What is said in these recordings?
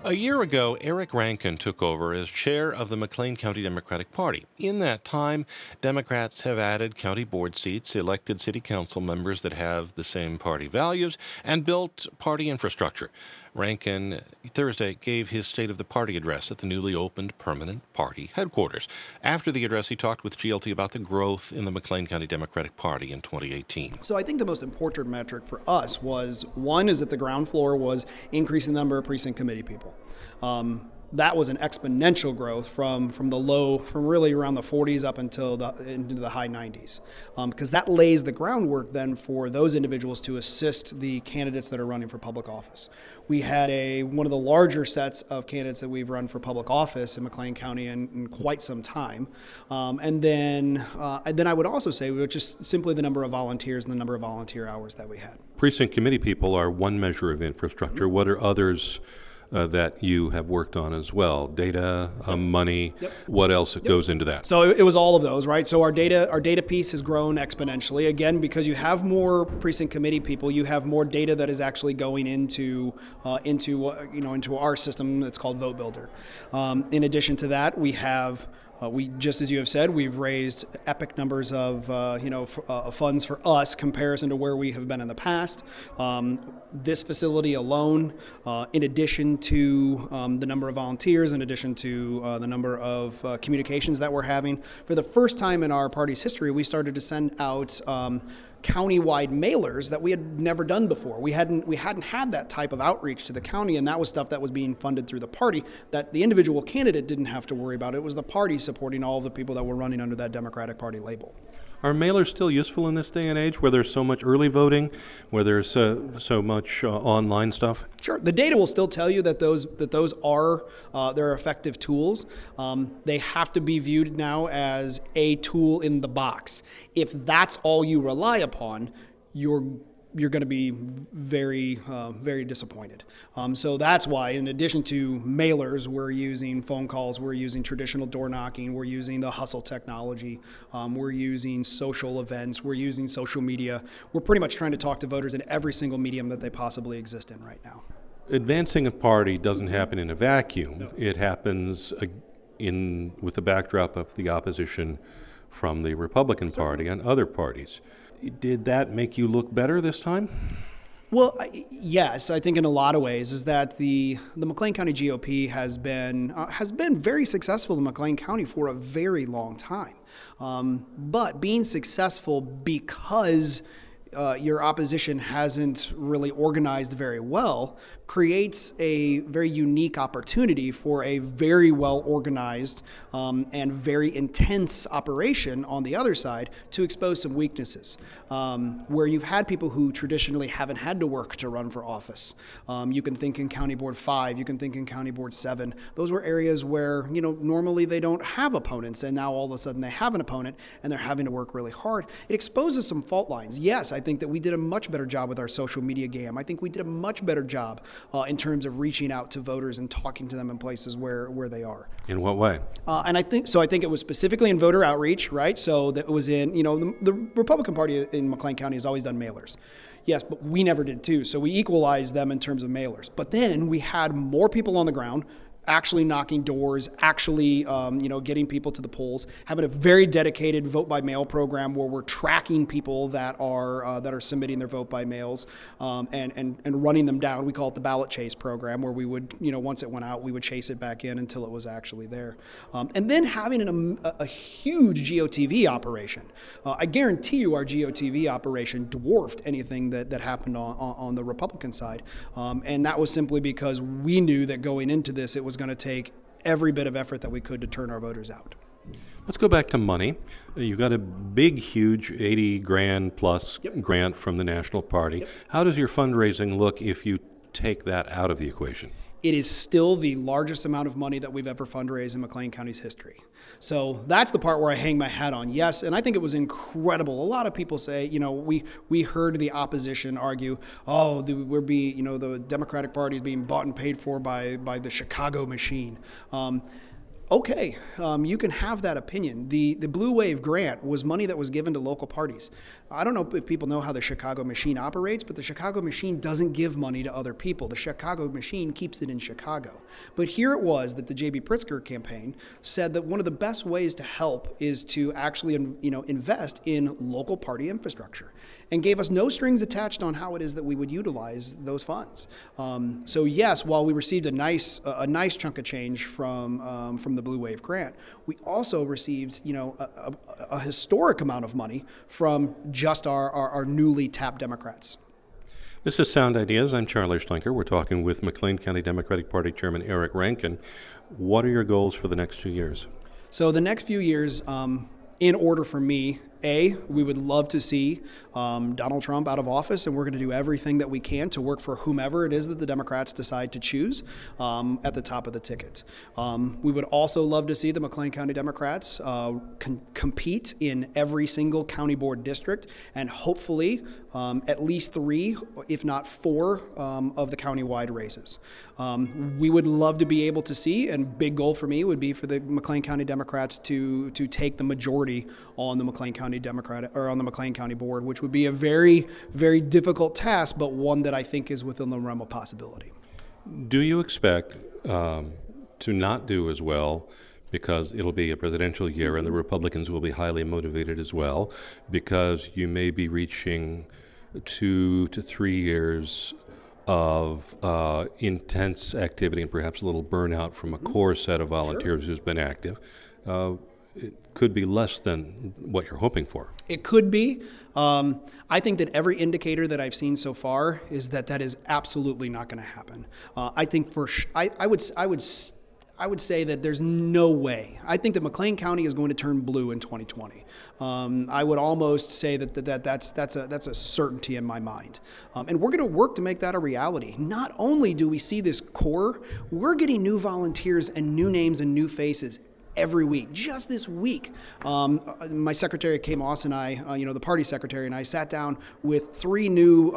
A year ago, Eric Rankin took over as chair of the McLean County Democratic Party. In that time, Democrats have added county board seats, elected city council members that have the same party values, and built party infrastructure. Rankin Thursday gave his State of the Party address at the newly opened permanent party headquarters. After the address, he talked with GLT about the growth in the McLean County Democratic Party in 2018. So I think the most important metric for us was, one, is that the ground floor was increasing the number of precinct committee people. That was an exponential growth from really around the 40s up into the high 90s, because that lays the groundwork then for those individuals to assist the candidates that are running for public office. We had one of the larger sets of candidates that we've run for public office in McLean County in quite some time, and then I would also say, which is simply the number of volunteers and the number of volunteer hours that we had. Precinct committee people are one measure of infrastructure. Mm-hmm. What are others that you have worked on as well? Data, money, what else goes into that? So it was all of those, right? So our data piece has grown exponentially. Again, because you have more precinct committee people, you have more data that is actually going into our system that's called Vote Builder. In addition to that, we have just as you have said, we've raised epic numbers of funds for us comparison to where we have been in the past. This facility alone, in addition to the number of volunteers, in addition to the number of communications that we're having, for the first time in our party's history, we started to send out county-wide mailers that we had never done before. We hadn't had that type of outreach to the county, and that was stuff that was being funded through the party that the individual candidate didn't have to worry about. It was the party supporting all of the people that were running under that Democratic Party label. Are mailers still useful in this day and age, where there's so much early voting, where there's so much online stuff? Sure. The data will still tell you that those are they're effective tools. They have to be viewed now as a tool in the box. If that's all you rely upon, you're going to be very, very disappointed. So that's why, in addition to mailers, we're using phone calls, we're using traditional door knocking, we're using the hustle technology, we're using social events, we're using social media. We're pretty much trying to talk to voters in every single medium that they possibly exist in right now. Advancing a party doesn't happen in a vacuum. No. It happens with the backdrop of the opposition from the Republican Party and other parties. Did that make you look better this time? Well, yes, I think in a lot of ways is that the McLean County GOP has been very successful in McLean County for a very long time. But being successful because your opposition hasn't really organized very well creates a very unique opportunity for a very well organized and very intense operation on the other side to expose some weaknesses. Where you've had people who traditionally haven't had to work to run for office. You can think in County Board 5, you can think in County Board 7. Those were areas where, normally they don't have opponents, and now all of a sudden they have an opponent and they're having to work really hard. It exposes some fault lines. Yes, I think that we did a much better job with our social media game. I think we did a much better job in terms of reaching out to voters and talking to them in places where they are. In what way? And I think it was specifically in voter outreach, right? So that was in, the Republican Party in McLean County has always done mailers. Yes, but we never did too. So we equalized them in terms of mailers. But then we had more people on the ground actually knocking doors, actually, getting people to the polls, having a very dedicated vote by mail program where we're tracking people that are submitting their vote by mails, and running them down. We call it the ballot chase program, where we would, once it went out, we would chase it back in until it was actually there. And then having a huge GOTV operation. I guarantee you our GOTV operation dwarfed anything that happened on the Republican side. And that was simply because we knew that going into this, it was going to take every bit of effort that we could to turn our voters out. Let's go back to money. You got a big, huge $80,000 plus grant from the National Party. Yep. How does your fundraising look if you take that out of the equation? It is still the largest amount of money that we've ever fundraised in McLean County's history. So that's the part where I hang my hat on. Yes, and I think it was incredible. A lot of people say, we heard the opposition argue, the Democratic Party is being bought and paid for by the Chicago machine. okay, you can have that opinion. The Blue Wave grant was money that was given to local parties. I don't know if people know how the Chicago machine operates, but the Chicago machine doesn't give money to other people. The Chicago machine keeps it in Chicago. But here it was that the J.B. Pritzker campaign said that one of the best ways to help is to actually, invest in local party infrastructure, and gave us no strings attached on how it is that we would utilize those funds. So yes, while we received a nice chunk of change from the Blue Wave grant, we also received a historic amount of money from just our newly tapped Democrats. This is Sound Ideas. I'm Charlie Schlenker. We're talking with McLean County Democratic Party Chairman Eric Rankin. What are your goals for the next 2 years? So the next few years, in order for me, we would love to see Donald Trump out of office, and we're going to do everything that we can to work for whomever it is that the Democrats decide to choose at the top of the ticket. We would also love to see the McLean County Democrats compete in every single county board district, and hopefully at least 3, if not 4, of the county-wide races. We would love to be able to see, and big goal for me would be for the McLean County Democrats to take the majority on the McLean County on the McLean County Board, which would be a very, very difficult task, but one that I think is within the realm of possibility. Do you expect to not do as well because it'll be a presidential year and the Republicans will be highly motivated as well, because you may be reaching 2 to 3 years of intense activity and perhaps a little burnout from a core set of volunteers who's been active? It could be less than what you're hoping for. It could be. I think that every indicator that I've seen so far is that is absolutely not going to happen. I think I would say that there's no way. I think that McLean County is going to turn blue in 2020. I would almost say that's a certainty in my mind. And we're going to work to make that a reality. Not only do we see this core, we're getting new volunteers and new names and new faces every week. Just this week, my secretary, Kay Moss, and I, the party secretary, and I sat down with 3 new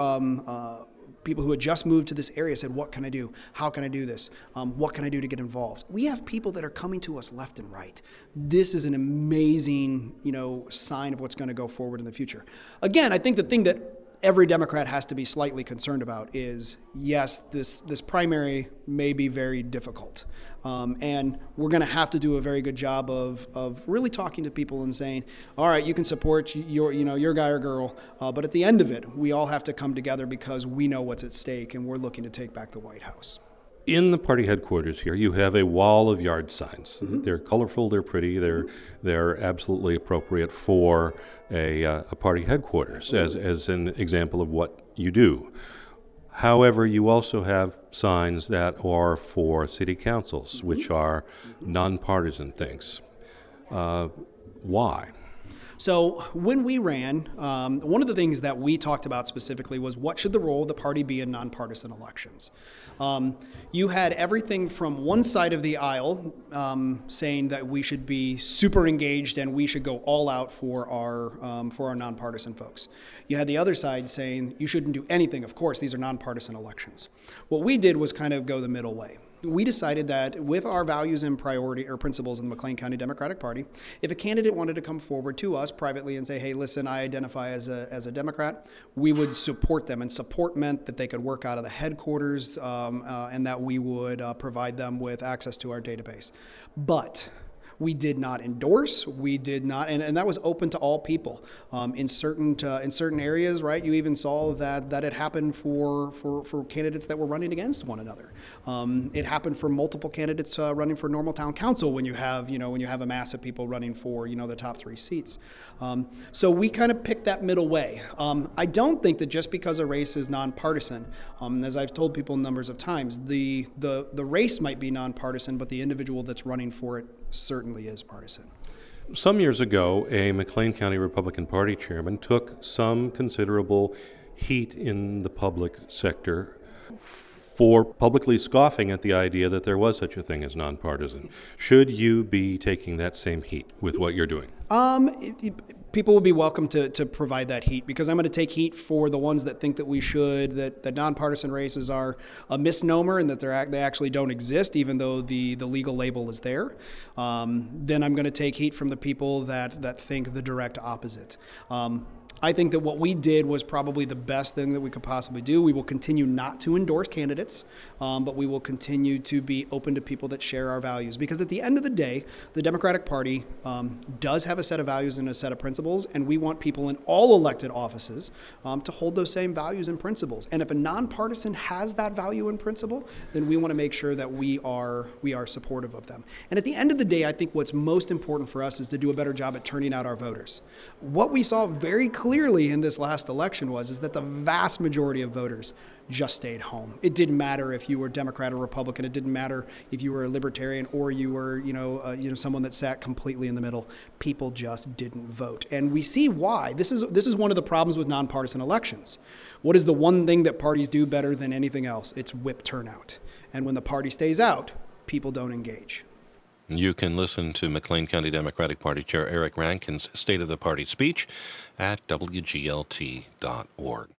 people who had just moved to this area, said, what can I do? How can I do this? What can I do to get involved? We have people that are coming to us left and right. This is an amazing, sign of what's going to go forward in the future. Again, I think the thing that every Democrat has to be slightly concerned about is, yes, this primary may be very difficult. And we're going to have to do a very good job of really talking to people and saying, all right, you can support your guy or girl, but at the end of it, we all have to come together because we know what's at stake and we're looking to take back the White House. In the party headquarters here, you have a wall of yard signs. Mm-hmm. They're colorful, they're pretty, they're absolutely appropriate for a party headquarters as an example of what you do. However, you also have signs that are for city councils, which are nonpartisan things. Why? So when we ran, one of the things that we talked about specifically was what should the role of the party be in nonpartisan elections. You had everything from one side of the aisle saying that we should be super engaged and we should go all out for our nonpartisan folks. You had the other side saying you shouldn't do anything. Of course, these are nonpartisan elections. What we did was kind of go the middle way. We decided that with our values and priority or principles in the McLean County Democratic Party, if a candidate wanted to come forward to us privately and say, hey, listen, I identify as a Democrat, we would support them. And support meant that they could work out of the headquarters and that we would provide them with access to our database. But we did not endorse. We did not, and that was open to all people. In certain areas, right? You even saw that it happened for candidates that were running against one another. It happened for multiple candidates running for Normal Town Council when you have a mass of people running for the top 3 seats. So we kind of picked that middle way. I don't think that just because a race is nonpartisan, as I've told people numbers of times, the race might be nonpartisan, but the individual that's running for it certainly is partisan. Some years ago, a McLean County Republican Party chairman took some considerable heat in the public sector for publicly scoffing at the idea that there was such a thing as nonpartisan. Should you be taking that same heat with what you're doing? people will be welcome to provide that heat, because I'm going to take heat for the ones that think that we should, that nonpartisan races are a misnomer and that they actually don't exist, even though the legal label is there. Then I'm going to take heat from the people that think the direct opposite. I think that what we did was probably the best thing that we could possibly do. We will continue not to endorse candidates, but we will continue to be open to people that share our values. Because at the end of the day, the Democratic Party does have a set of values and a set of principles, and we want people in all elected offices to hold those same values and principles. And if a nonpartisan has that value and principle, then we want to make sure that we are supportive of them. And at the end of the day, I think what's most important for us is to do a better job at turning out our voters. What we saw very clearly in this last election is that the vast majority of voters just stayed home. It didn't matter if you were Democrat or Republican. It didn't matter if you were a libertarian or you were, someone that sat completely in the middle. People just didn't vote, and we see why. This is one of the problems with nonpartisan elections. What is the one thing that parties do better than anything else? It's whip turnout. And when the party stays out, people don't engage. You can listen to McLean County Democratic Party Chair Eric Rankin's State of the Party speech at WGLT.org.